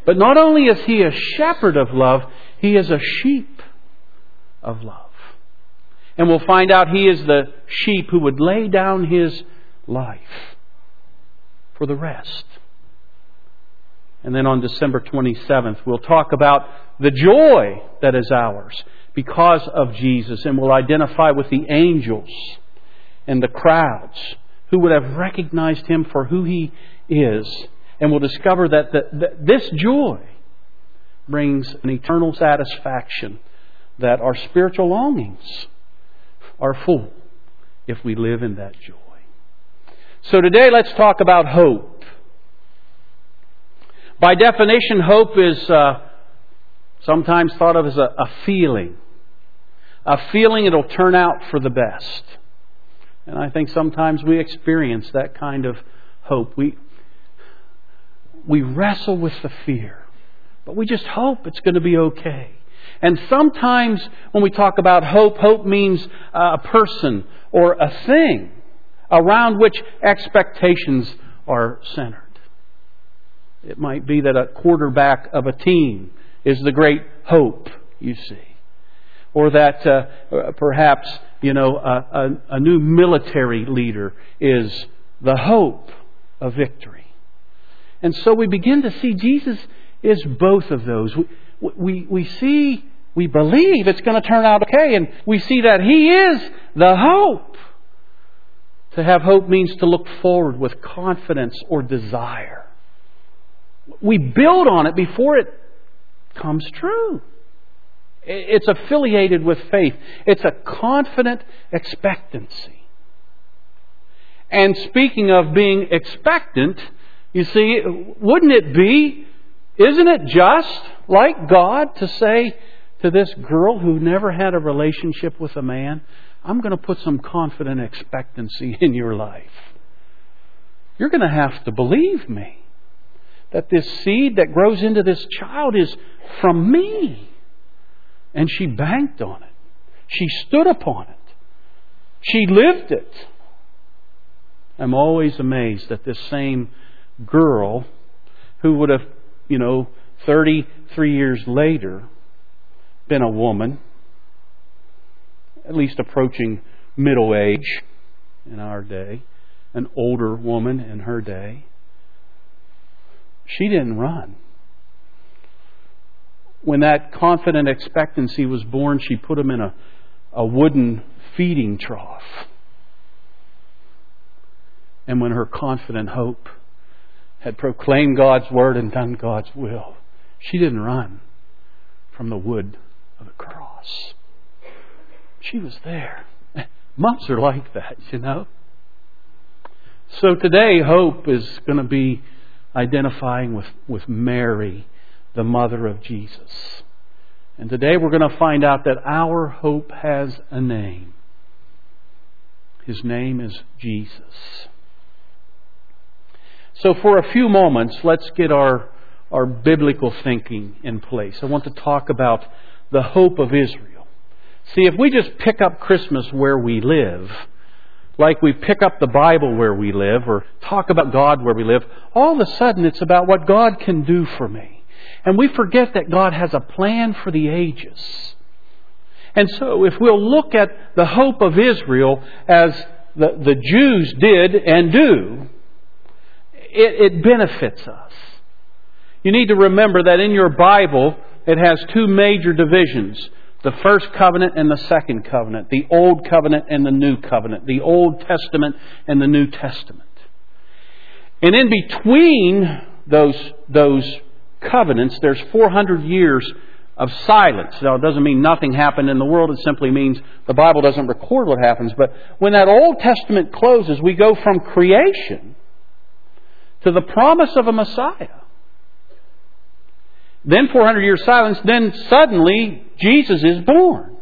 But not only is He a shepherd of love, He is a sheep of love. And we'll find out He is the sheep who would lay down His life for the rest. And then on December 27th, we'll talk about the joy that is ours because of Jesus. And we'll identify with the angels and the crowds who would have recognized Him for who He is. And we'll discover that this joy brings an eternal satisfaction, that our spiritual longings are full if we live in that joy. So today let's talk about hope. By definition, hope is sometimes thought of as a feeling. A feeling it'll turn out for the best. And I think sometimes we experience that kind of hope. We wrestle with the fear, but we just hope it's going to be okay. And sometimes when we talk about hope, hope means a person or a thing around which expectations are centered. It might be that a quarterback of a team is the great hope, you see. Or that perhaps, a new military leader is the hope of victory. And so we begin to see Jesus is both of those. We believe it's going to turn out okay, and we see that He is the hope. To have hope means to look forward with confidence or desire. We build on it before it comes true. It's affiliated with faith. It's a confident expectancy. And speaking of being expectant, you see, isn't it just like God to say to this girl who never had a relationship with a man, I'm going to put some confident expectancy in your life. You're going to have to believe me that this seed that grows into this child is from me. And she banked on it. She stood upon it. She lived it. I'm always amazed that this same girl who would have, 33 years later been a woman, at least approaching middle age in our day, an older woman in her day, she didn't run. When that confident expectancy was born, she put him in a wooden feeding trough. And when her confident hope had proclaimed God's Word and done God's will, she didn't run from the wood of the cross. She was there. Moms are like that, So today, hope is going to be identifying with Mary, the mother of Jesus. And today we're going to find out that our hope has a name. His name is Jesus. So for a few moments, let's get our biblical thinking in place. I want to talk about the hope of Israel. See, if we just pick up Christmas where we live, like we pick up the Bible where we live, or talk about God where we live, all of a sudden it's about what God can do for me. And we forget that God has a plan for the ages. And so if we'll look at the hope of Israel as the Jews did and do, it benefits us. You need to remember that in your Bible it has two major divisions. The first covenant and the second covenant. The Old Covenant and the New Covenant. The Old Testament and the New Testament. And in between those covenants, there's 400 years of silence. Now, it doesn't mean nothing happened in the world. It simply means the Bible doesn't record what happens. But when that Old Testament closes, we go from creation to the promise of a Messiah. Then 400 years silence. Then suddenly Jesus is born.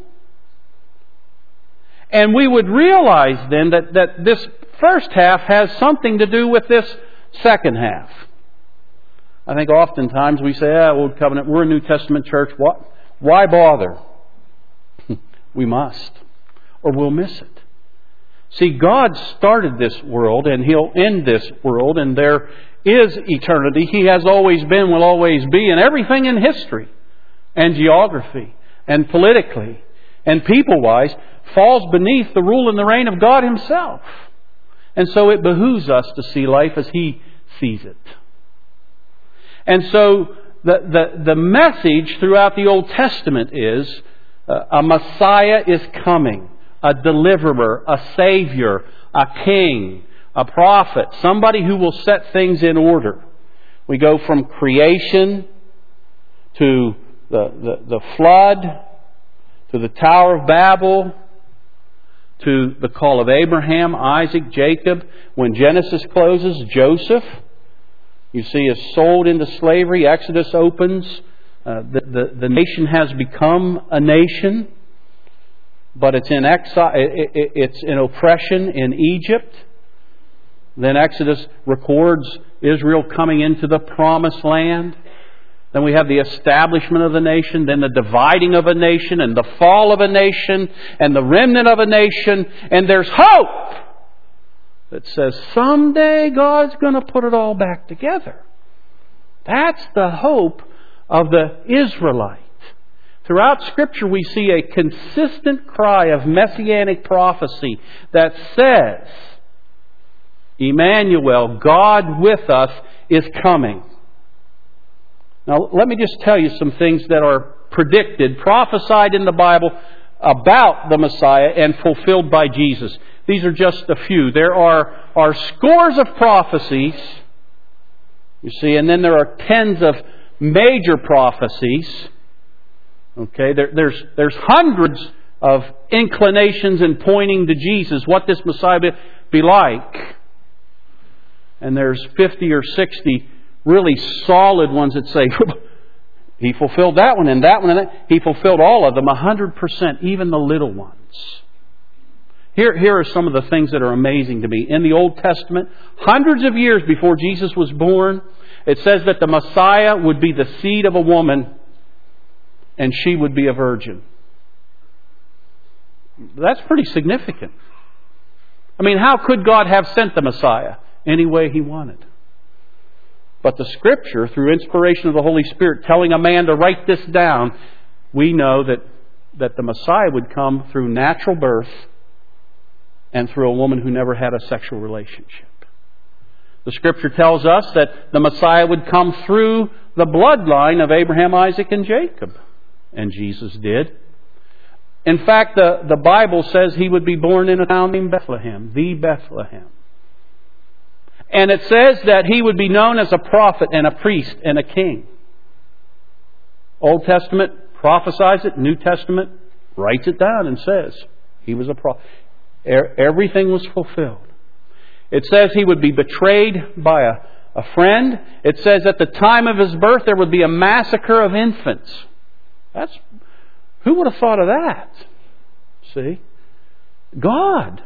And we would realize then that this first half has something to do with this second half. I think oftentimes we say, Old Covenant, we're a New Testament church. Why bother? We must, or we'll miss it. See, God started this world and He'll end this world, and there is eternity. He has always been, will always be, and everything in history and geography and politically and people-wise falls beneath the rule and the reign of God Himself. And so it behooves us to see life as He sees it. And so the message throughout the Old Testament is a Messiah is coming, a deliverer, a Savior, a King, a prophet, somebody who will set things in order. We go from creation to the flood, to the Tower of Babel, to the call of Abraham, Isaac, Jacob. When Genesis closes, Joseph, you see, is sold into slavery. Exodus opens. The nation has become a nation, but it's in exile. It's in oppression in Egypt. Then Exodus records Israel coming into the Promised Land. Then we have the establishment of the nation, then the dividing of a nation, and the fall of a nation, and the remnant of a nation. And there's hope that says someday God's going to put it all back together. That's the hope of the Israelite. Throughout Scripture we see a consistent cry of messianic prophecy that says, Emmanuel, God with us, is coming. Now, let me just tell you some things that are predicted, prophesied in the Bible about the Messiah and fulfilled by Jesus. These are just a few. There are scores of prophecies, you see, and then there are tens of major prophecies. Okay, there's hundreds of inclinations and pointing to Jesus, what this Messiah be like. And there's 50 or 60 really solid ones that say, He fulfilled that one and that one and that. He fulfilled all of them, 100%, even the little ones. Here are some of the things that are amazing to me. In the Old Testament, hundreds of years before Jesus was born, it says that the Messiah would be the seed of a woman and she would be a virgin. That's pretty significant. I mean, how could God have sent the Messiah? Any way He wanted. But the Scripture, through inspiration of the Holy Spirit, telling a man to write this down, we know that the Messiah would come through natural birth and through a woman who never had a sexual relationship. The Scripture tells us that the Messiah would come through the bloodline of Abraham, Isaac, and Jacob. And Jesus did. In fact, the Bible says He would be born in a town named Bethlehem, the Bethlehem. And it says that He would be known as a prophet and a priest and a king. Old Testament prophesies it. New Testament writes it down and says He was a prophet. Everything was fulfilled. It says He would be betrayed by a friend. It says at the time of His birth there would be a massacre of infants. Who would have thought of that? See? God.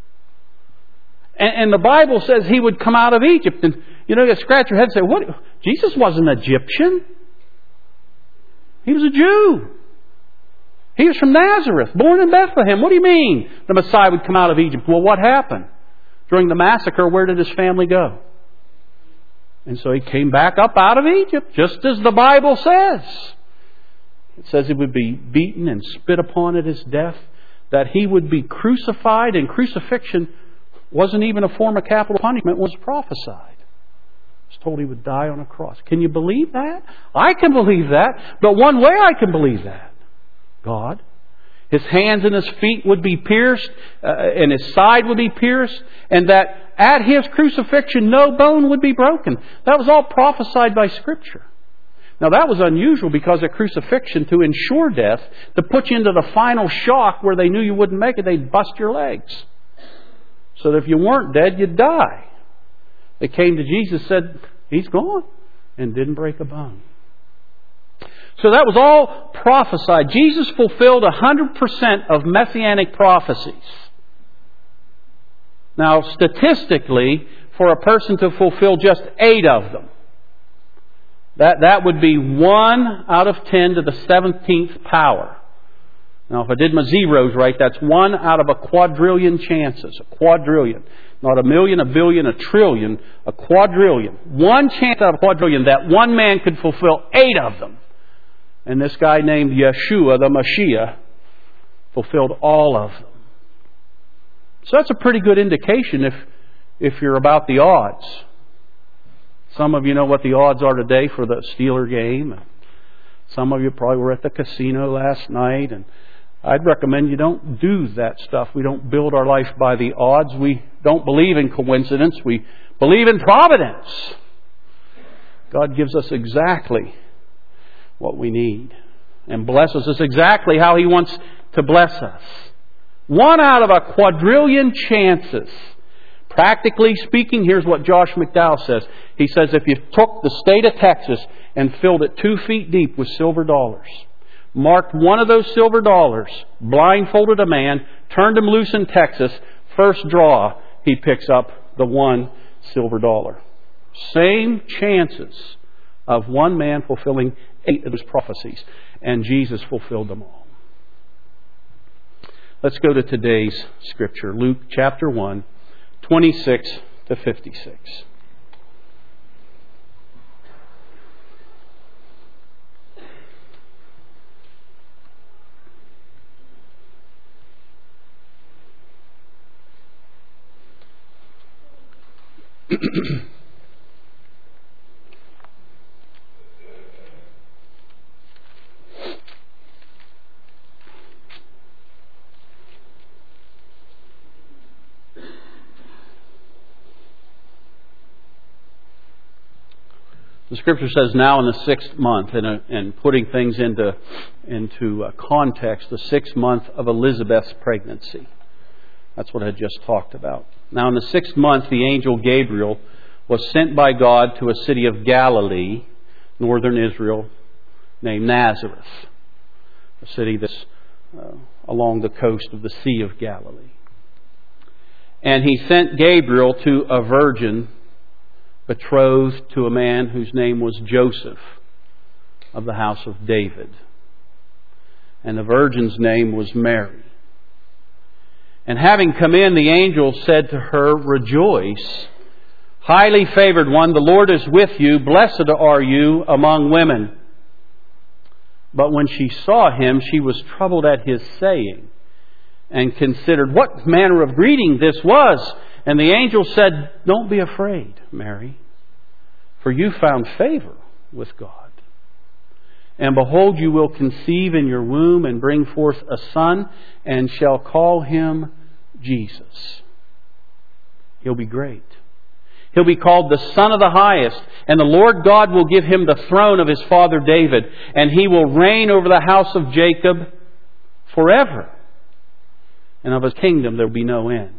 And the Bible says He would come out of Egypt. And you scratch your head and say, what? Jesus wasn't Egyptian. He was a Jew. He was from Nazareth, born in Bethlehem. What do you mean the Messiah would come out of Egypt? Well, what happened? During the massacre, where did His family go? And so He came back up out of Egypt, just as the Bible says. It says He would be beaten and spit upon at His death, that He would be crucified, and crucifixion wasn't even a form of capital punishment, was prophesied. It was told He would die on a cross. Can you believe that? I can believe that. But one way I can believe that, God. His hands and His feet would be pierced, and His side would be pierced, and that at His crucifixion no bone would be broken. That was all prophesied by Scripture. Now that was unusual because at crucifixion, to ensure death, to put you into the final shock where they knew you wouldn't make it, they'd bust your legs. So that if you weren't dead, you'd die. They came to Jesus and said, He's gone, and didn't break a bone. So that was all prophesied. Jesus fulfilled 100% of messianic prophecies. Now, statistically, for a person to fulfill just 8 of them, that would be 1 out of 10 to the 17th power. Now, if I did my zeros right, that's 1 out of a quadrillion chances. A quadrillion. Not a million, a billion, a trillion, a quadrillion. One chance out of a quadrillion that one man could fulfill 8 of them. And this guy named Yeshua, the Mashiach, fulfilled all of them. So that's a pretty good indication if you're about the odds. Some of you know what the odds are today for the Steeler game. Some of you probably were at the casino last night. And I'd recommend you don't do that stuff. We don't build our life by the odds. We don't believe in coincidence. We believe in providence. God gives us exactly what we need and blesses us exactly how He wants to bless us. 1 out of a quadrillion chances. Practically speaking, here's what Josh McDowell says. He says if you took the state of Texas and filled it 2 feet deep with silver dollars, marked one of those silver dollars, blindfolded a man, turned him loose in Texas, first draw, he picks up the 1 silver dollar. Same chances of one man fulfilling 8 of his prophecies. And Jesus fulfilled them all. Let's go to today's scripture. Luke chapter 1, 26 to 56. The Scripture says now in the 6th month, and putting things into context, the 6th month of Elizabeth's pregnancy. That's what I just talked about. Now in the 6th month, the angel Gabriel was sent by God to a city of Galilee, northern Israel, named Nazareth. A city that's along the coast of the Sea of Galilee. And he sent Gabriel to a virgin betrothed to a man whose name was Joseph of the house of David. And the virgin's name was Mary. And having come in, the angel said to her, "Rejoice, highly favored one, the Lord is with you. Blessed are you among women." But when she saw him, she was troubled at his saying, and considered what manner of greeting this was. And the angel said, "Don't be afraid, Mary, for you found favor with God. And behold, you will conceive in your womb and bring forth a son, and shall call him Jesus. He'll be great. He'll be called the Son of the Highest, and the Lord God will give him the throne of his father David, and he will reign over the house of Jacob forever. And of his kingdom there will be no end."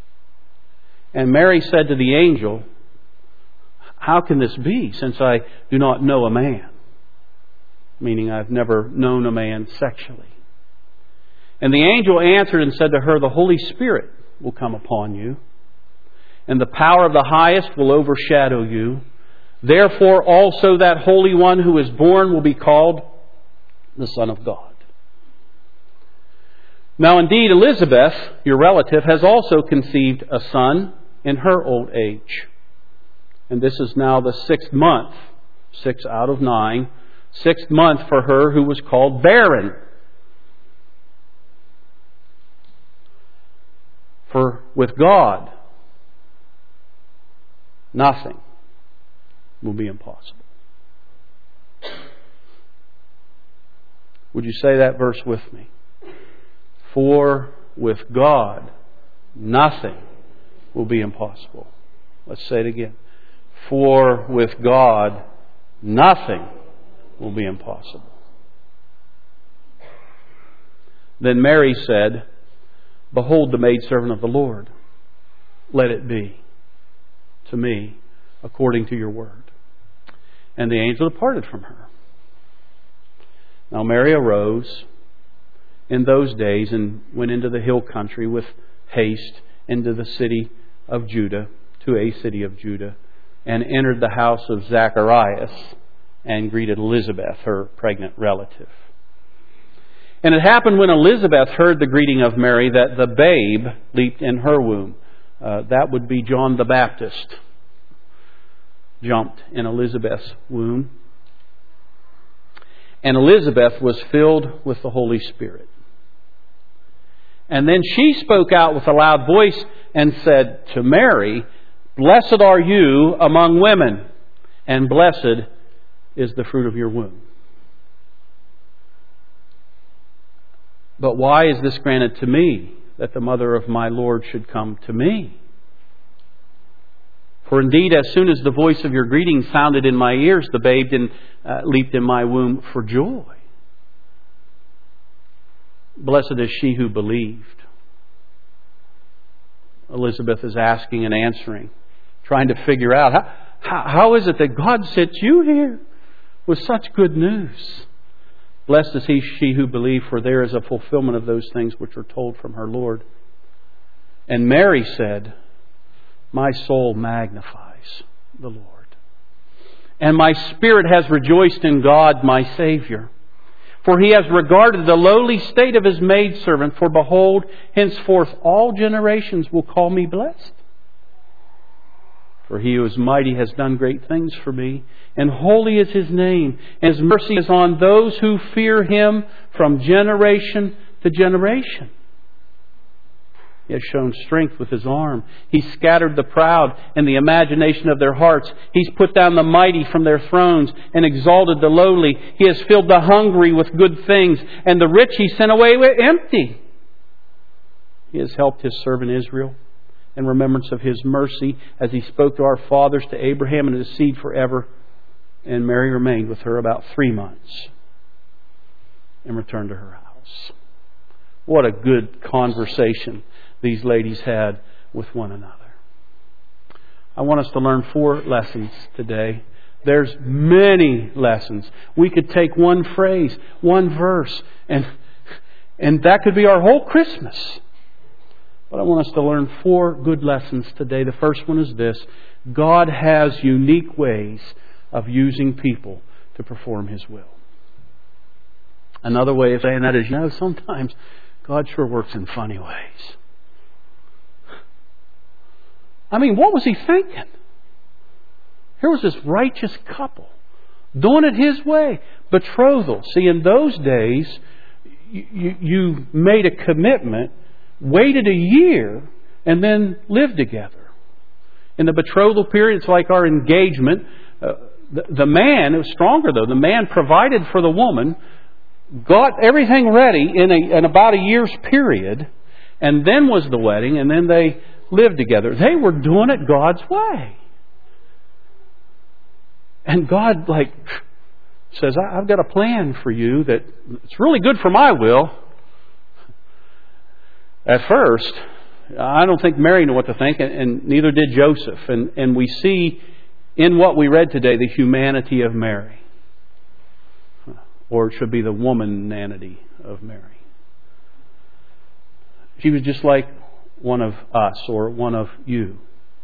And Mary said to the angel, "How can this be, since I do not know a man?" Meaning I've never known a man sexually. And the angel answered and said to her, "The Holy Spirit will come upon you, and the power of the Highest will overshadow you. Therefore also that Holy One who is born will be called the Son of God." Now indeed Elizabeth, your relative, has also conceived a son in her old age. And this is now the 6th month, 6 out of 9, 6th month for her who was called barren. For with God, nothing will be impossible. Would you say that verse with me? For with God, nothing will be impossible. Let's say it again. For with God, nothing will be impossible. Then Mary said, "Behold the maidservant of the Lord. Let it be to me according to your word." And the angel departed from her. Now Mary arose in those days and went into the hill country with haste into the city of Judah, to a city of Judah, and entered the house of Zacharias and greeted Elizabeth, her pregnant relative. And it happened when Elizabeth heard the greeting of Mary that the babe leaped in her womb. That would be John the Baptist. Jumped in Elizabeth's womb. And Elizabeth was filled with the Holy Spirit. And then she spoke out with a loud voice and said to Mary, "Blessed are you among women, and blessed is the fruit of your womb." But why is this granted to me, that the mother of my Lord should come to me? For indeed, as soon as the voice of your greeting sounded in my ears, the babe leaped in my womb for joy. Blessed is she who believed. Elizabeth is asking and answering, trying to figure out, how is it that God sent you here with such good news? Blessed is she who believed, for there is a fulfillment of those things which were told from her Lord. And Mary said, "My soul magnifies the Lord, and my spirit has rejoiced in God my Savior. For He has regarded the lowly state of His maidservant. For behold, henceforth all generations will call me blessed. For He who is mighty has done great things for me, and holy is His name, and His mercy is on those who fear Him from generation to generation. He has shown strength with His arm. He scattered the proud in the imagination of their hearts. He's put down the mighty from their thrones and exalted the lowly. He has filled the hungry with good things, and the rich He sent away empty. He has helped His servant Israel in remembrance of His mercy, as He spoke to our fathers, to Abraham and his seed forever." And Mary remained with her about 3 months and returned to her house. What a good conversation these ladies had with one another. I want us to learn 4 lessons today. There's many lessons. We could take one phrase, one verse, and that could be our whole Christmas. But I want us to learn 4 good lessons today. The first one is this: God has unique ways of using people to perform His will. Another way of saying that is, sometimes God sure works in funny ways. I mean, what was He thinking? Here was this righteous couple doing it His way. Betrothal. See, in those days, you made a commitment, waited a year, and then lived together. In the betrothal period, it's like our engagement. The man, it was stronger though, the man provided for the woman, got everything ready in about a year's period, and then was the wedding, and then they lived together. They were doing it God's way. And God says, I've got a plan for you that it's really good for my will. At first, I don't think Mary knew what to think, and neither did Joseph. And we see in what we read today the humanity of Mary. Or it should be the womananity of Mary. She was just like one of us or one of you.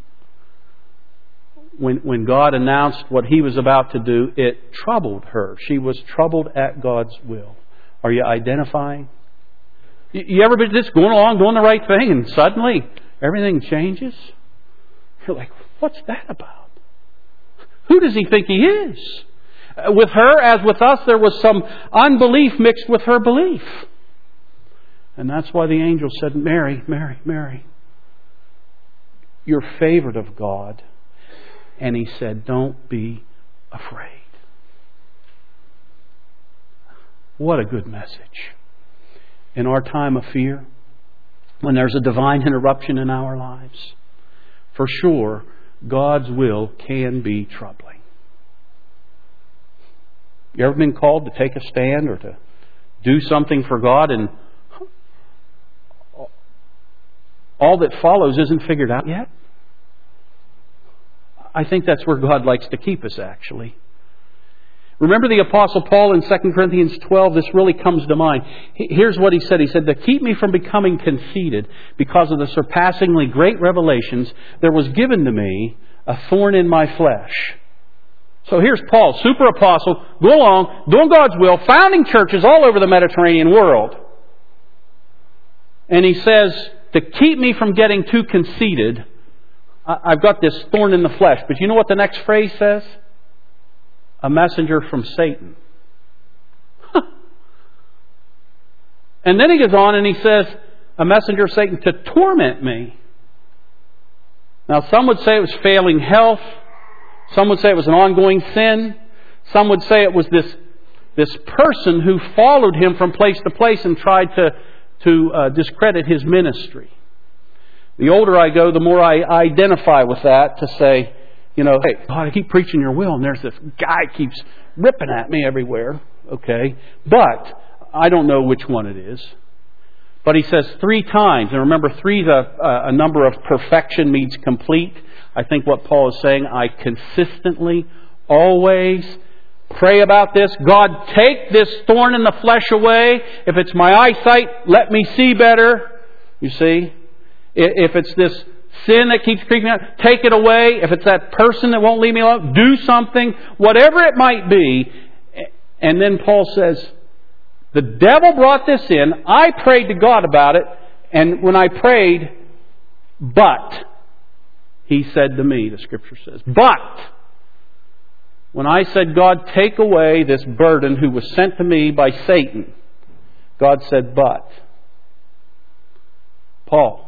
When God announced what He was about to do, it troubled her. She was troubled at God's will. Are you identifying? You ever been just going along doing the right thing and suddenly everything changes? You're like, what's that about? Who does He think He is? With her, as with us, there was some unbelief mixed with her belief. And that's why the angel said, "Mary, Mary, Mary, you're favored of God." And He said, "Don't be afraid." What a good message. In our time of fear, when there's a divine interruption in our lives, for sure, God's will can be troubling. You ever been called to take a stand or to do something for God, and all that follows isn't figured out yet? I think that's where God likes to keep us, actually. Remember the Apostle Paul in 2 Corinthians 12? This really comes to mind. Here's what he said. He said, "To keep me from becoming conceited because of the surpassingly great revelations, there was given to me a thorn in my flesh." So here's Paul, super apostle, go along, doing God's will, founding churches all over the Mediterranean world. And he says, to keep me from getting too conceited, I've got this thorn in the flesh. But you know what the next phrase says? A messenger from Satan. And then he goes on and he says, a messenger of Satan to torment me. Now, some would say it was failing health. Some would say it was an ongoing sin. Some would say it was this person who followed him from place to place and tried to discredit his ministry. The older I go, the more I identify with that to say, hey, God, I keep preaching your will, and there's this guy keeps ripping at me everywhere. Okay, but I don't know which one it is. But he says 3 times, and remember 3 is a number of perfection, means complete. I think what Paul is saying, I consistently, always pray about this. God, take this thorn in the flesh away. If it's my eyesight, let me see better. You see? If it's this sin that keeps creeping out, take it away. If it's that person that won't leave me alone, do something. Whatever it might be. And then Paul says, the devil brought this in. I prayed to God about it. And when I prayed, but, he said to me, the Scripture says, but, when I said, God, take away this burden who was sent to me by Satan, God said, but, Paul,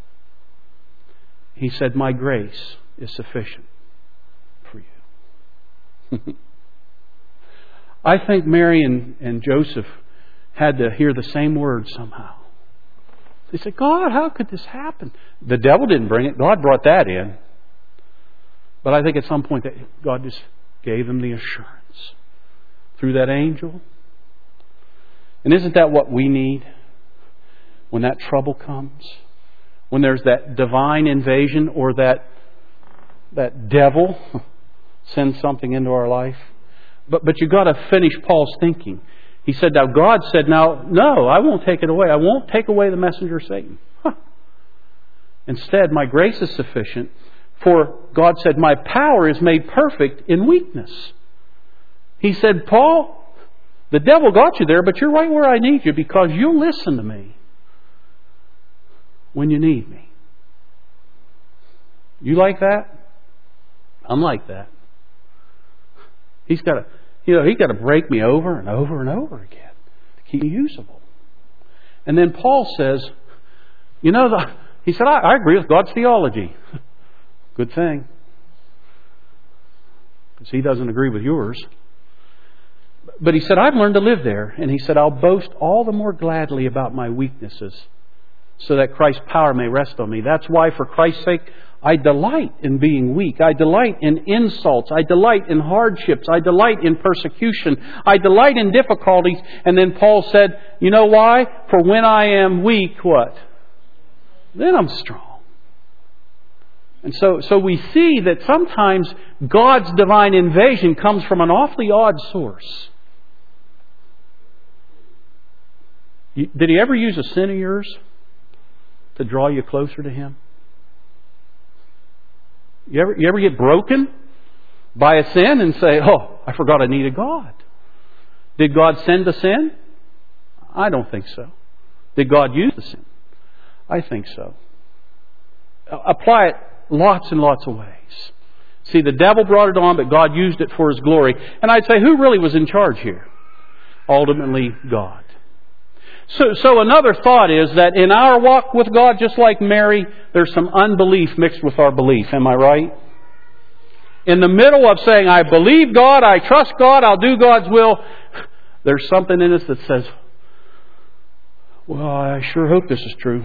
he said, my grace is sufficient for you. I think Mary and Joseph had to hear the same words somehow. They said, God, how could this happen? The devil didn't bring it. God brought that in. But I think at some point that God just gave them the assurance through that angel. And isn't that what we need when that trouble comes? When there's that divine invasion or that devil sends something into our life? But you've got to finish Paul's thinking. He said, now God said, now, no, I won't take it away. I won't take away the messenger of Satan. Instead, my grace is sufficient. For God said, my power is made perfect in weakness. He said, Paul, the devil got you there, but you're right where I need you because you'll listen to me when you need me. You like that? I'm like that. He's got to break me over and over and over again to keep me usable. And then Paul says, he said, I agree with God's theology. Good thing. Because he doesn't agree with yours. But he said, I've learned to live there. And he said, I'll boast all the more gladly about my weaknesses so that Christ's power may rest on me. That's why, for Christ's sake, I delight in being weak. I delight in insults. I delight in hardships. I delight in persecution. I delight in difficulties. And then Paul said, you know why? For when I am weak, what? Then I'm strong. And so we see that sometimes God's divine invasion comes from an awfully odd source. Did He ever use a sin of yours to draw you closer to Him? You ever get broken by a sin and say, oh, I forgot I needed God? Did God send the sin? I don't think so. Did God use the sin? I think so. Apply it lots and lots of ways. See, the devil brought it on, but God used it for His glory. And I'd say, who really was in charge here? Ultimately, God. So another thought is that in our walk with God, just like Mary, there's some unbelief mixed with our belief. Am I right? In the middle of saying, I believe God, I trust God, I'll do God's will, there's something in us that says, well, I sure hope this is true.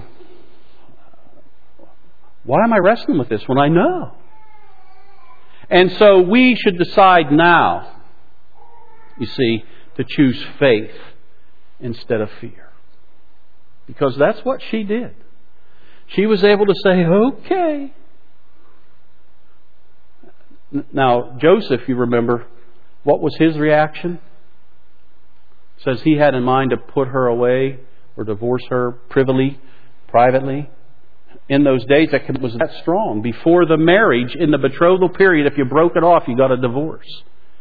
Why am I wrestling with this when I know? And so we should decide now, you see, to choose faith instead of fear. Because that's what she did. She was able to say, okay. Now, Joseph, you remember, what was his reaction? It says he had in mind to put her away or divorce her privily, privately. In those days, that was that strong. Before the marriage, in the betrothal period, if you broke it off, you got a divorce.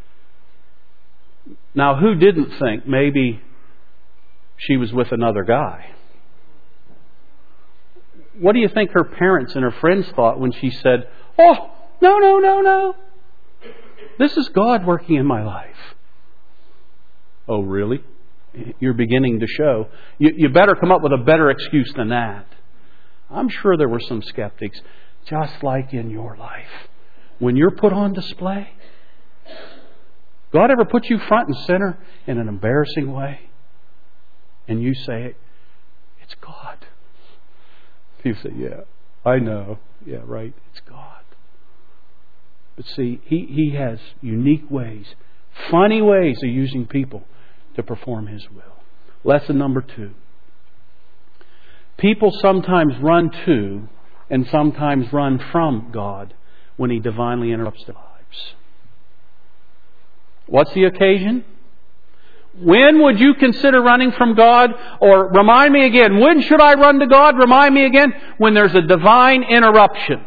Now, who didn't think maybe she was with another guy? What do you think her parents and her friends thought when she said, "Oh, no, no, no, no. This is God working in my life." Oh, really? You're beginning to show. You better come up with a better excuse than that. I'm sure there were some skeptics, just like in your life. When you're put on display, God ever put you front and center in an embarrassing way? And you say, "It's God." People say, "Yeah, I know. Yeah, right. It's God." But see, He has unique ways, funny ways of using people to perform His will. Lesson number 2. People sometimes run to and sometimes run from God when He divinely interrupts their lives. What's the occasion? When would you consider running from God? Or remind me again, when should I run to God? Remind me again, when there's a divine interruption.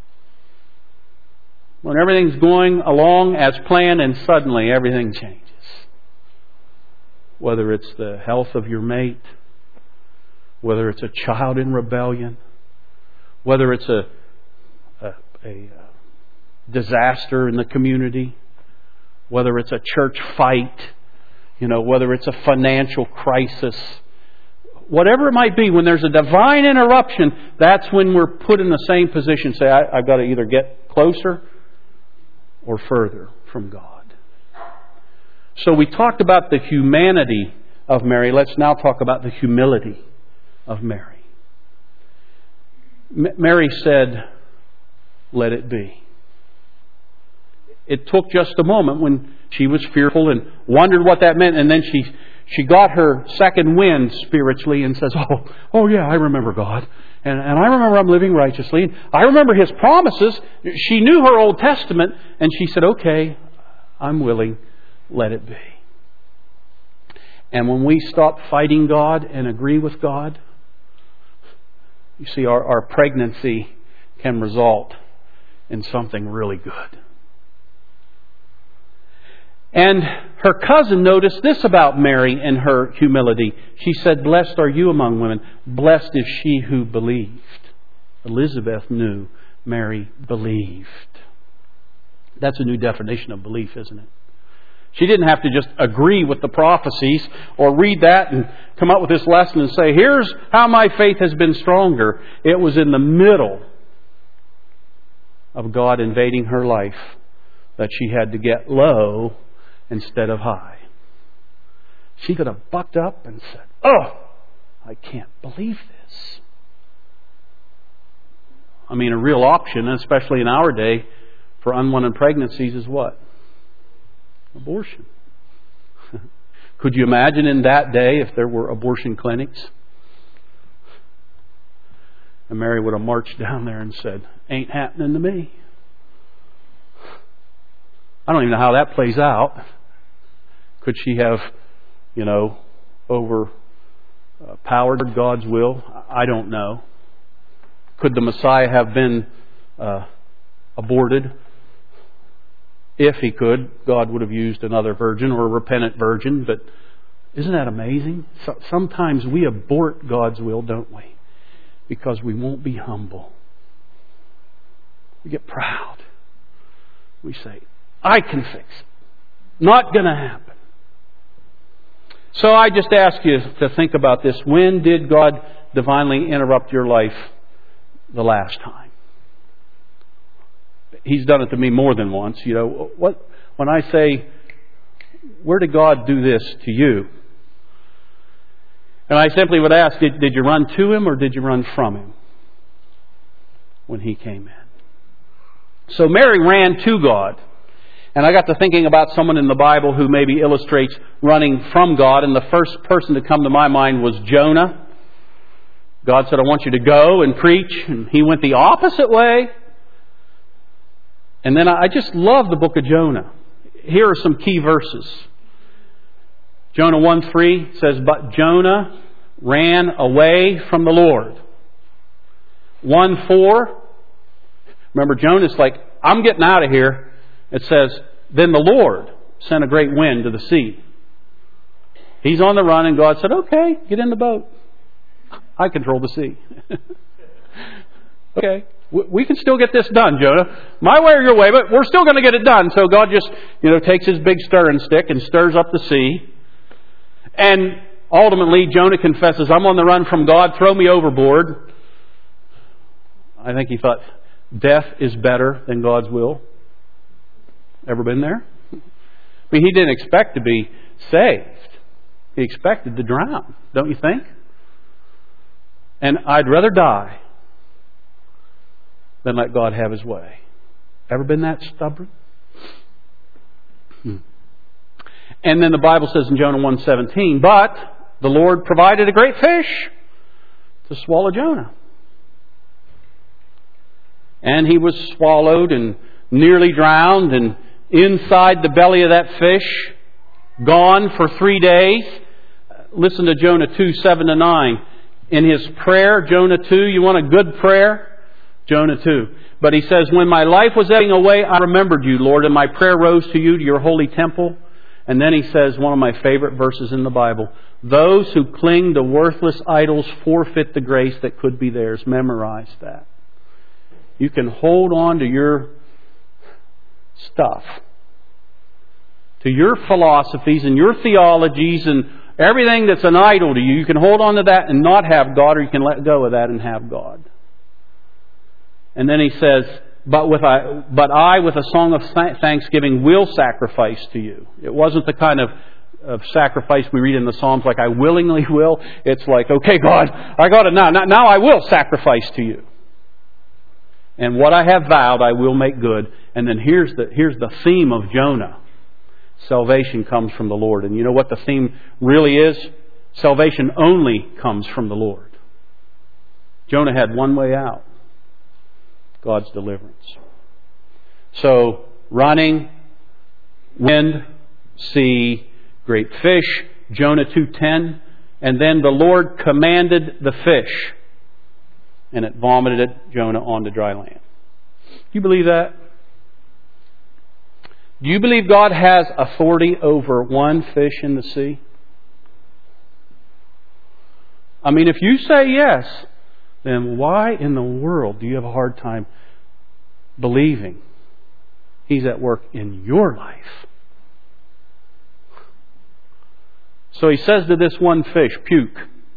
When everything's going along as planned and suddenly everything changes. Whether it's the health of your mate, whether it's a child in rebellion, whether it's a disaster in the community, whether it's a church fight, whether it's a financial crisis, whatever it might be, when there's a divine interruption, that's when we're put in the same position. Say, I've got to either get closer or further from God. So we talked about the humanity of Mary. Let's now talk about the humility of Mary. Mary said, "Let it be." It took just a moment when she was fearful and wondered what that meant, and then she got her second wind spiritually and says, oh yeah, I remember God. And I remember I'm living righteously. And I remember His promises. She knew her Old Testament, and she said, "Okay, I'm willing. Let it be." And when we stop fighting God and agree with God, you see, our pregnancy can result in something really good. And her cousin noticed this about Mary and her humility. She said, "Blessed are you among women. Blessed is she who believed." Elizabeth knew, Mary believed. That's a new definition of belief, isn't it? She didn't have to just agree with the prophecies or read that and come up with this lesson and say, "Here's how my faith has been stronger." It was in the middle of God invading her life that she had to get low instead of high. She could have bucked up and said, "Oh, I can't believe this." I mean, a real option, especially in our day, for unwanted pregnancies is what? Abortion. Could you imagine in that day if there were abortion clinics? And Mary would have marched down there and said, "Ain't happening to me." I don't even know how that plays out. Could she have, overpowered God's will? I don't know. Could the Messiah have been aborted? If He could, God would have used another virgin or a repentant virgin. But isn't that amazing? Sometimes we abort God's will, don't we? Because we won't be humble. We get proud. We say, "I can fix it. Not going to happen." So I just ask you to think about this. When did God divinely interrupt your life the last time? He's done it to me more than once. When I say, "Where did God do this to you?" And I simply would ask, did you run to Him or did you run from Him when He came in? So Mary ran to God. And I got to thinking about someone in the Bible who maybe illustrates running from God. And the first person to come to my mind was Jonah. God said, "I want you to go and preach." And he went the opposite way. And then I just love the book of Jonah. Here are some key verses. Jonah 1:3 says, "But Jonah ran away from the Lord." 1:4, remember Jonah's like, "I'm getting out of here." It says, "Then the Lord sent a great wind to the sea." He's on the run and God said, "Okay, get in the boat. I control the sea." Okay, we can still get this done, Jonah. My way or your way, but we're still going to get it done. So God just, takes his big stirring stick and stirs up the sea. And ultimately, Jonah confesses, I'm on the run from God, throw me overboard. I think he thought, death is better than God's will. Ever been there? I mean, he didn't expect to be saved. He expected to drown, don't you think? And I'd rather die than let God have his way. Ever been that stubborn? And then the Bible says in Jonah 1:17, but the Lord provided a great fish to swallow Jonah. And he was swallowed and nearly drowned, and inside the belly of that fish, gone for 3 days. Listen to Jonah 2:7-9. In his prayer, Jonah 2, you want a good prayer? Jonah 2. But he says, when my life was ebbing away, I remembered you, Lord, and my prayer rose to you, to your holy temple. And then he says, one of my favorite verses in the Bible, those who cling to worthless idols forfeit the grace that could be theirs. Memorize that. You can hold on to your stuff, to your philosophies and your theologies and everything that's an idol to you. You can hold on to that and not have God, or you can let go of that and have God. And then he says, but I, with a song of thanksgiving, will sacrifice to you. It wasn't the kind of sacrifice we read in the Psalms like, I willingly will. It's like, okay, God, I got it now. Now I will sacrifice to you. And what I have vowed, I will make good. And then here's the theme of Jonah. Salvation comes from the Lord. And you know what the theme really is? Salvation only comes from the Lord. Jonah had one way out. God's deliverance. So, running, wind, sea, great fish, Jonah 2:10, and then the Lord commanded the fish, and it vomited Jonah onto dry land. Do you believe that? Do you believe God has authority over one fish in the sea? I mean, if you say yes, then why in the world do you have a hard time believing He's at work in your life? So he says to this one fish, puke.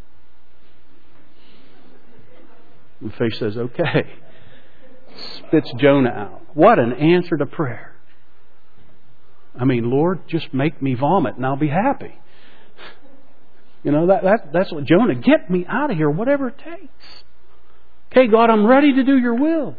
The fish says, okay. Spits Jonah out. What an answer to prayer. I mean, Lord, just make me vomit and I'll be happy. That's what Jonah, get me out of here, whatever it takes. Okay, God, I'm ready to do your will.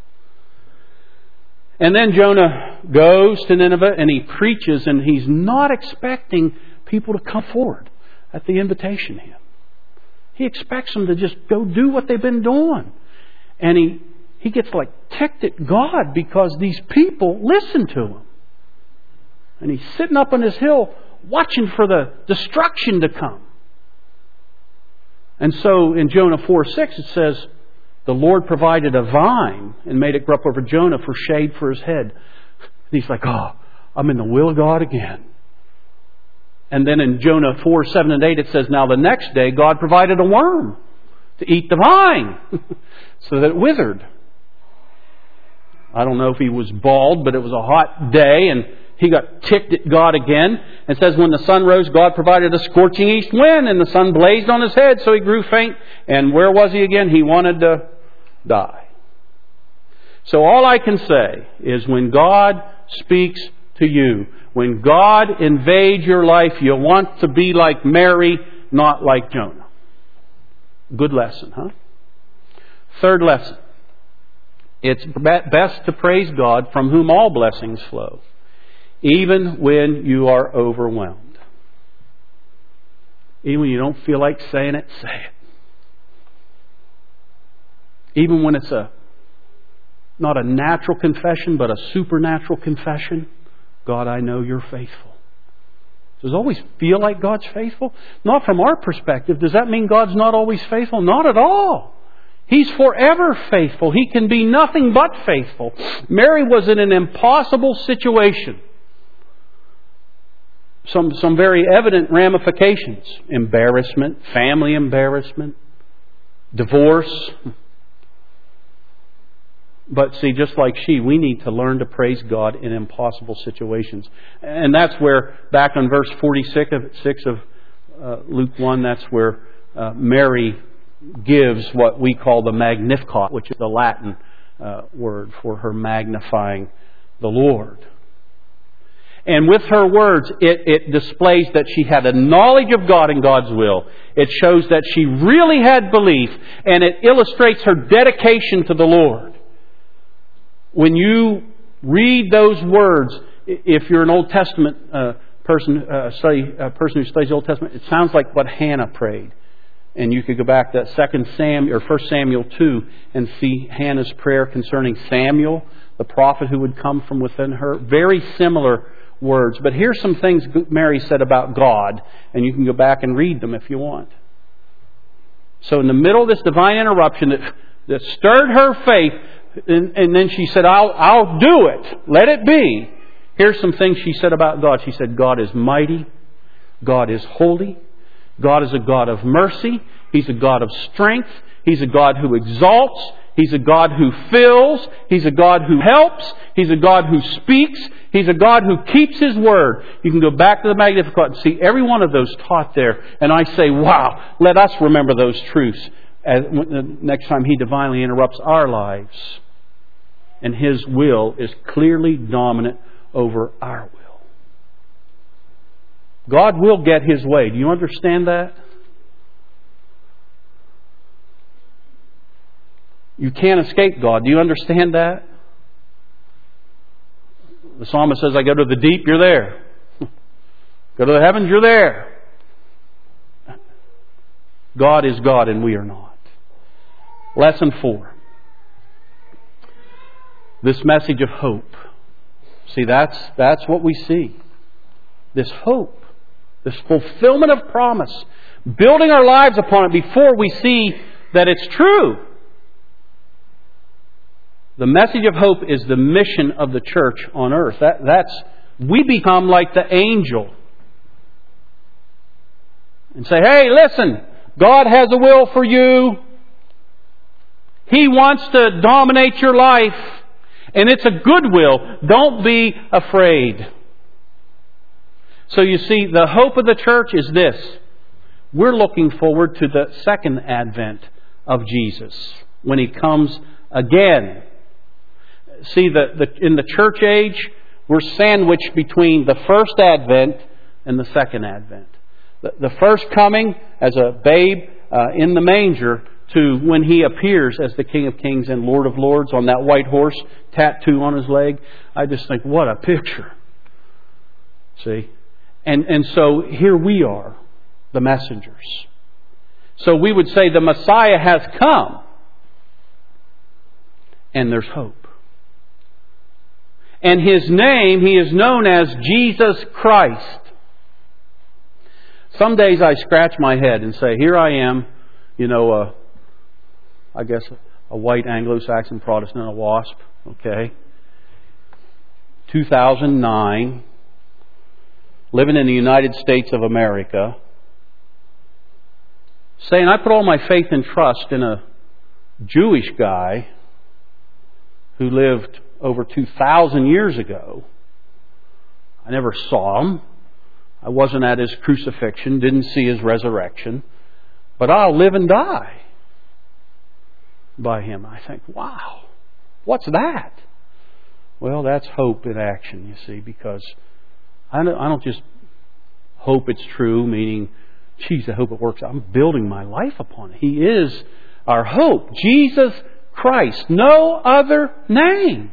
And then Jonah goes to Nineveh and he preaches, and he's not expecting people to come forward at the invitation to him. He expects them to just go do what they've been doing. And he gets like ticked at God because these people listen to him. And he's sitting up on his hill watching for the destruction to come. And so in Jonah 4:6 it says, the Lord provided a vine and made it grow up over Jonah for shade for his head. And he's like, oh, I'm in the will of God again. And then in Jonah 4:7-8 it says, now the next day God provided a worm to eat the vine so that it withered. I don't know if he was bald, but it was a hot day and he got ticked at God again. It says when the sun rose, God provided a scorching east wind and the sun blazed on his head, so he grew faint. And where was he again? He wanted to die. So all I can say is when God speaks to you, when God invades your life, you want to be like Mary, not like Jonah. Good lesson, huh? Third lesson. It's best to praise God from whom all blessings flow, even when you are overwhelmed. Even when you don't feel like saying it, say it. Even when it's not a natural confession, but a supernatural confession. God, I know you're faithful. Does it always feel like God's faithful? Not from our perspective. Does that mean God's not always faithful? Not at all. He's forever faithful. He can be nothing but faithful. Mary was in an impossible situation. Some very evident ramifications. Embarrassment, family embarrassment, divorce, But see, just like she, we need to learn to praise God in impossible situations. And that's where, back on verse 46 of Luke 1, that's where Mary gives what we call the Magnificat, which is the Latin word for her magnifying the Lord. And with her words, it displays that she had a knowledge of God and God's will. It shows that she really had belief, and it illustrates her dedication to the Lord. When you read those words, if you're an Old Testament person who studies the Old Testament, it sounds like what Hannah prayed. And you could go back to 1 Samuel 2 and see Hannah's prayer concerning Samuel, the prophet who would come from within her. Very similar words. But here's some things Mary said about God, and you can go back and read them if you want. So in the middle of this divine interruption that stirred her faith, and then she said, I'll do it. Let it be. Here's some things she said about God. She said, God is mighty. God is holy. God is a God of mercy. He's a God of strength. He's a God who exalts. He's a God who fills. He's a God who helps. He's a God who speaks. He's a God who keeps His word. You can go back to the Magnificat and see every one of those taught there. And I say, wow, let us remember those truths next time He divinely interrupts our lives. And His will is clearly dominant over our will. God will get His way. Do you understand that? You can't escape God. Do you understand that? The psalmist says, I go to the deep, you're there. Go to the heavens, you're there. God is God and we are not. Lesson 4. This message of hope. See, that's what we see. This hope. This fulfillment of promise. Building our lives upon it before we see that it's true. The message of hope is the mission of the church on earth. We become like the angel. And say, hey, listen, God has a will for you. He wants to dominate your life. And it's a good will. Don't be afraid. So you see, the hope of the church is this. We're looking forward to the second advent of Jesus, when He comes again. See, in the church age, we're sandwiched between the first advent and the second advent. The first coming as a babe in the manger, to when He appears as the King of Kings and Lord of Lords on that white horse, tattoo on His leg. I just think, what a picture. See? And so here we are, the messengers. So we would say the Messiah has come. And there's hope. And His name, He is known as Jesus Christ. Some days I scratch my head and say, here I am, I guess a white Anglo-Saxon Protestant, a WASP, okay? 2009, living in the United States of America, saying I put all my faith and trust in a Jewish guy who lived over 2,000 years ago. I never saw him. I wasn't at His crucifixion, didn't see His resurrection. But I'll live and die by Him. I think, wow, what's that? Well, that's hope in action, you see, because I don't just hope it's true, meaning, geez, I hope it works. I'm building my life upon it. He is our hope. Jesus Christ. No other name.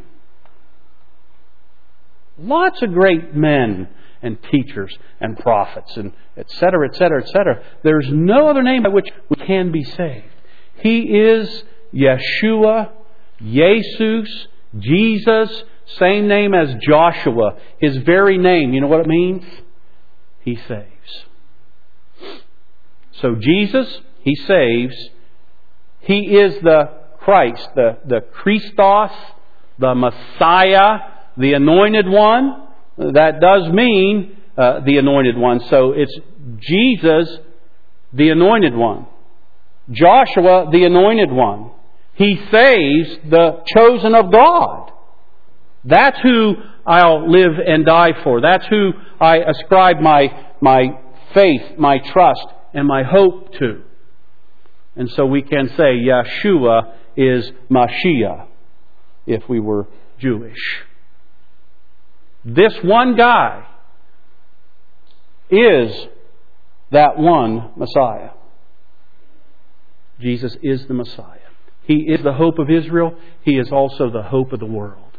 Lots of great men and teachers and prophets and etc., etc., etc. There's no other name by which we can be saved. He is Yeshua, Jesus, Jesus, same name as Joshua. His very name, you know what it means? He saves. So Jesus, He saves. He is the Christ, the Christos, the Messiah, the Anointed One. That does mean the Anointed One. So it's Jesus, the Anointed One. Joshua, the Anointed One. He saves the chosen of God. That's who I'll live and die for. That's who I ascribe my faith, my trust, and my hope to. And so we can say Yeshua is Mashiach if we were Jewish. This one guy is that one Messiah. Jesus is the Messiah. He is the hope of Israel. He is also the hope of the world.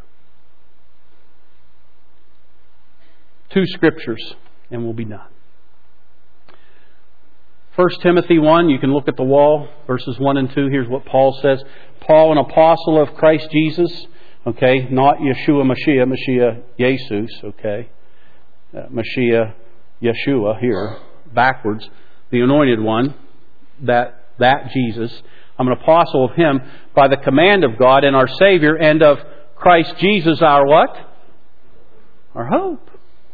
2 scriptures and we'll be done. 1 Timothy 1, you can look at the wall, verses 1 and 2. Here's what Paul says. Paul, an apostle of Christ Jesus. Okay, not Yeshua Mashiach, Mashiach Jesus. Okay, Mashiach Yeshua here, backwards. The anointed one, that Jesus. I'm an apostle of Him by the command of God and our Savior, and of Christ Jesus our what? Our hope.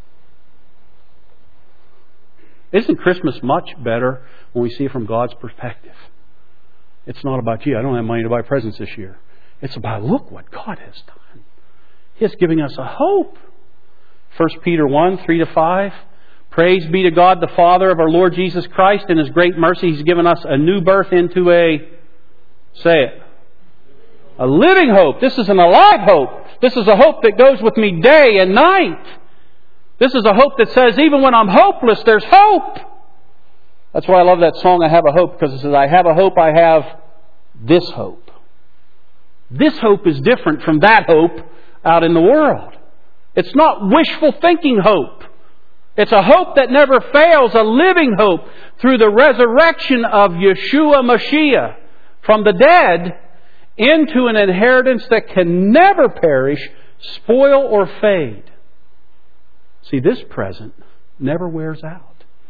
Isn't Christmas much better when we see it from God's perspective? It's not about, gee, I don't have money to buy presents this year. It's about, look what God has done. He is giving us a hope. 1 Peter 1, 3-5. Praise be to God, the Father of our Lord Jesus Christ. In His great mercy, He's given us a new birth into say it, a living hope. This is an alive hope. This is a hope that goes with me day and night. This is a hope that says, even when I'm hopeless, there's hope. That's why I love that song, I Have a Hope, because it says, I have a hope, I have this hope. This hope is different from that hope out in the world. It's not wishful thinking hope. It's a hope that never fails, a living hope through the resurrection of Yeshua Mashiach from the dead into an inheritance that can never perish, spoil, or fade. See, this present never wears out.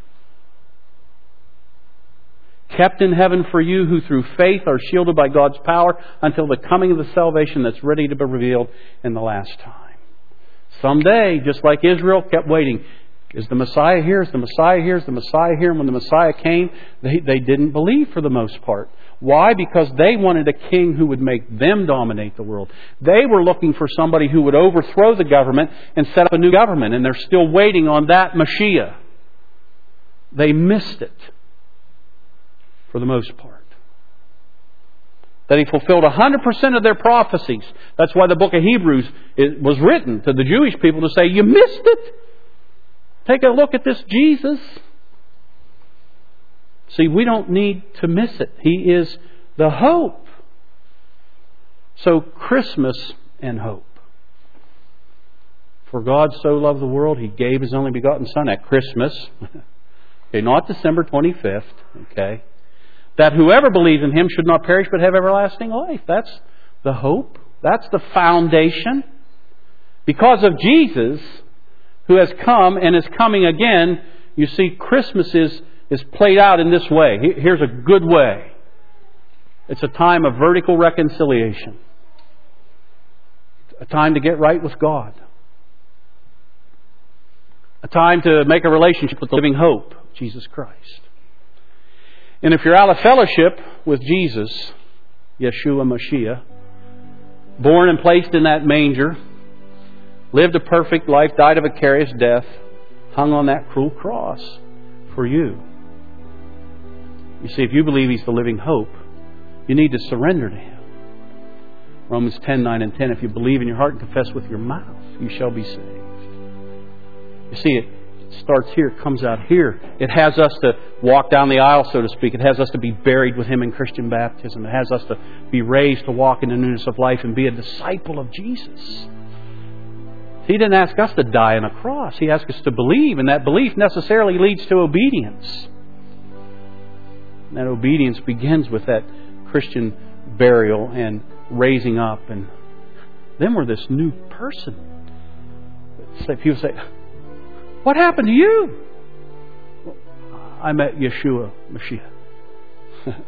Kept in heaven for you who through faith are shielded by God's power until the coming of the salvation that's ready to be revealed in the last time. Someday, just like Israel kept waiting, is the Messiah here? Is the Messiah here? Is the Messiah here? And when the Messiah came, they didn't believe for the most part. Why? Because they wanted a king who would make them dominate the world. They were looking for somebody who would overthrow the government and set up a new government. And they're still waiting on that Mashiach. They missed it for the most part. That He fulfilled 100% of their prophecies. That's why the book of Hebrews was written to the Jewish people to say, you missed it. Take a look at this Jesus. See, we don't need to miss it. He is the hope. So, Christmas and hope. For God so loved the world, He gave His only begotten Son at Christmas. Okay, not December 25th. Okay. That whoever believes in Him should not perish but have everlasting life. That's the hope. That's the foundation. Because of Jesus, who has come and is coming again, you see, Christmas is played out in this way. Here's a good way. It's a time of vertical reconciliation. A time to get right with God. A time to make a relationship with the living hope, Jesus Christ. And if you're out of fellowship with Jesus, Yeshua Mashiach, born and placed in that manger, lived a perfect life, died a vicarious death, hung on that cruel cross for you. You see, if you believe He's the living hope, you need to surrender to Him. Romans 10, 9 and 10, if you believe in your heart and confess with your mouth, you shall be saved. You see, it starts here, it comes out here. It has us to walk down the aisle, so to speak. It has us to be buried with Him in Christian baptism. It has us to be raised to walk in the newness of life and be a disciple of Jesus. He didn't ask us to die on a cross. He asked us to believe, and that belief necessarily leads to obedience. And that obedience begins with that Christian burial and raising up. And then we're this new person. People say, what happened to you? Well, I met Yeshua Mashiach.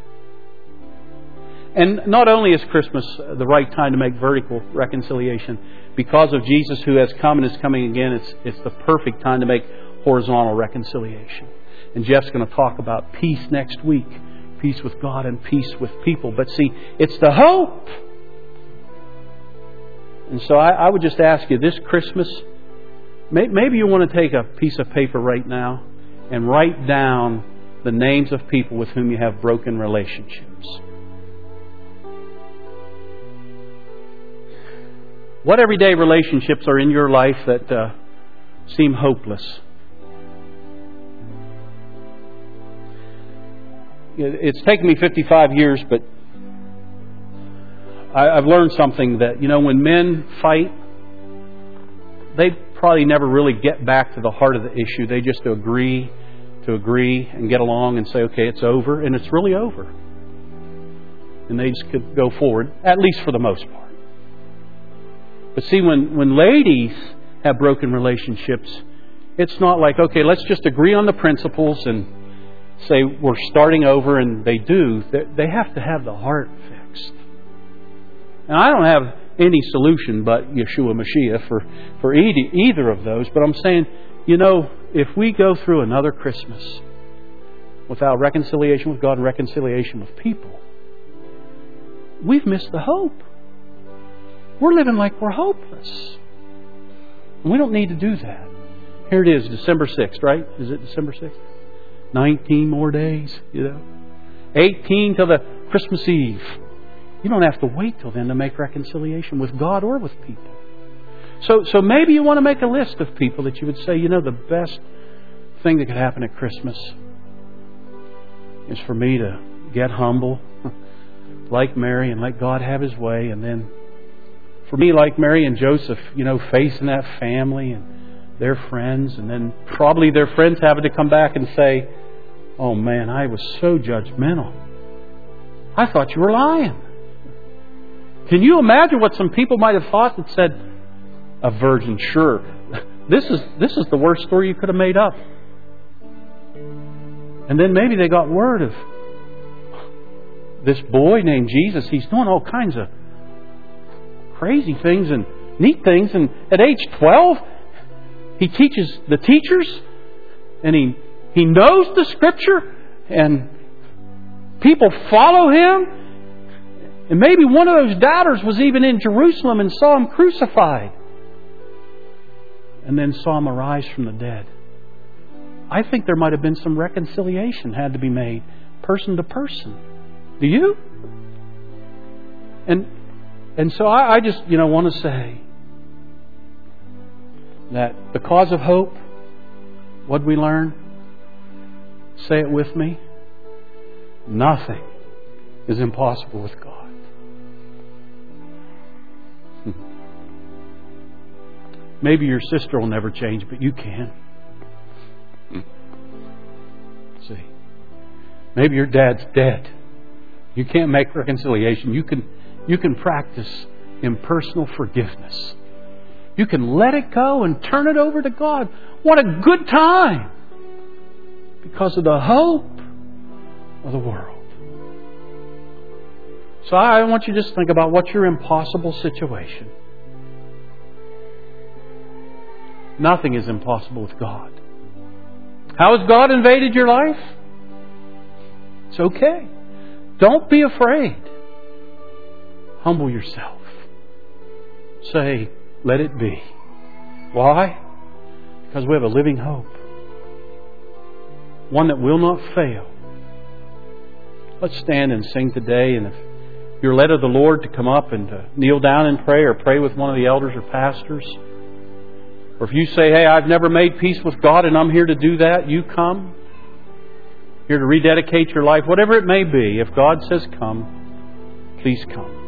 And not only is Christmas the right time to make vertical reconciliation, because of Jesus who has come and is coming again, it's the perfect time to make horizontal reconciliation. And Jeff's going to talk about peace next week peace with God and peace with people. But see, it's the hope. And so I would just ask you this Christmas, maybe you want to take a piece of paper right now and write down the names of people with whom you have broken relationships. What everyday relationships are in your life that seem hopeless? It's taken me 55 years, but I've learned something that, when men fight, they probably never really get back to the heart of the issue. They just agree and get along and say, okay, it's over, and it's really over. And they just could go forward, at least for the most part. But see, when ladies have broken relationships, it's not like, okay, let's just agree on the principles and say we're starting over, and they do. They have to have the heart fixed. And I don't have any solution but Yeshua Mashiach for either of those. But I'm saying, if we go through another Christmas without reconciliation with God and reconciliation with people, we've missed the hope. We're living like we're hopeless. And we don't need to do that. Here it is, December 6th, right? Is it December 6th? 19 more days, 18 till the Christmas Eve. You don't have to wait till then to make reconciliation with God or with people. So maybe you want to make a list of people that you would say, the best thing that could happen at Christmas is for me to get humble, like Mary, and let God have His way. And then for me, like Mary and Joseph, facing that family and their friends. And then probably their friends having to come back and say, oh man, I was so judgmental. I thought you were lying. Can you imagine what some people might have thought that said, a virgin, sure. This is the worst story you could have made up. And then maybe they got word of this boy named Jesus. He's doing all kinds of crazy things and neat things. And at age 12, he teaches the teachers, and he knows the Scripture, and people follow him. And maybe one of those doubters was even in Jerusalem and saw him crucified, and then saw him arise from the dead. I think there might have been some reconciliation had to be made, person to person. Do you? And so I just want to say that because of hope, what we learn, say it with me, nothing is impossible with God. Maybe your sister will never change, but you can. See, maybe your dad's dead. You can't make reconciliation. You can practice impersonal forgiveness. You can let it go and turn it over to God. What a good time! Because of the hope of the world. So I want you to just think about what's your impossible situation. Nothing is impossible with God. How has God invaded your life? It's okay. Don't be afraid. Humble yourself. Say, let it be. Why? Because we have a living hope. One that will not fail. Let's stand and sing today. And if you're led of the Lord to come up and to kneel down and pray, or pray with one of the elders or pastors, or if you say, hey, I've never made peace with God and I'm here to do that, you come. Here to rededicate your life, whatever it may be. If God says come, please come.